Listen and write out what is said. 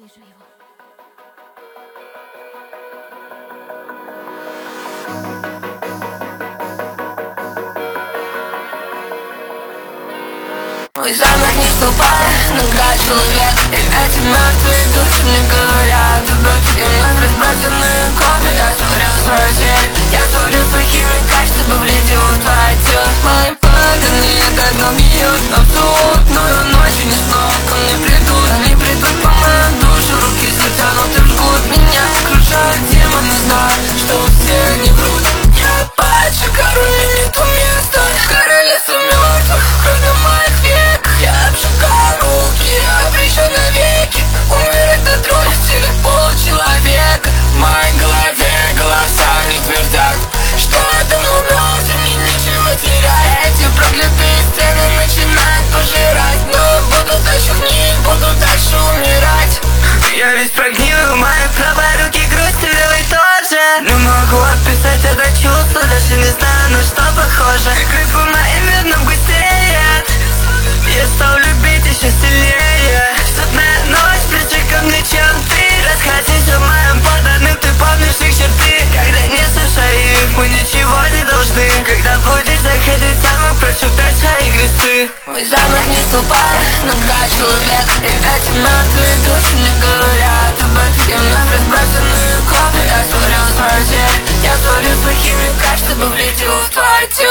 Ненавижу его. Мой замок не ступай, нога человек. И эти мертвые души мне говорят вновь и вновь разбросанные копии. Я смотрел свою цель, я смотрю свой химикаль, чтобы влетел в твое тело. Мои подданные давно бьют абсолютную ночь, и не снова не придут. Они придут по мою душу, руки затянуты жгут меня, окружают демоны, знаю, что все не врут. Я пачу король, не то место, король леса мертвых, кроме моих век. Я обжигаю руки, я обречен навеки умереть до трусости, как полчеловека. В моей голове голоса не твердят, что это мертв, и мне нечего терять. Эти проклятые стены начинают пожирать, но буду дальше в них, буду дальше умирать. Я весь прогнил, мои правой руки грусть, левой тоже. Не могу описать это чувство, даже не знаю, на что похоже. Кровь по моим венам густеет, я стал любить еще сильнее. Судная ночь, ближе ко мне, чем ты. Расходись в моем подданным, ты помнишь их черты. Когда не слушай их, мы ничего не должны. Когда будешь заходить замок, прошептать свои грехи. Мой замок не ступай, нога человек. И эти мертвые души мне говорят об этом. И вновь разбросанные копии. Я смотрел свою цель, я смотрю свой химикаль, чтобы влетел в твое тело.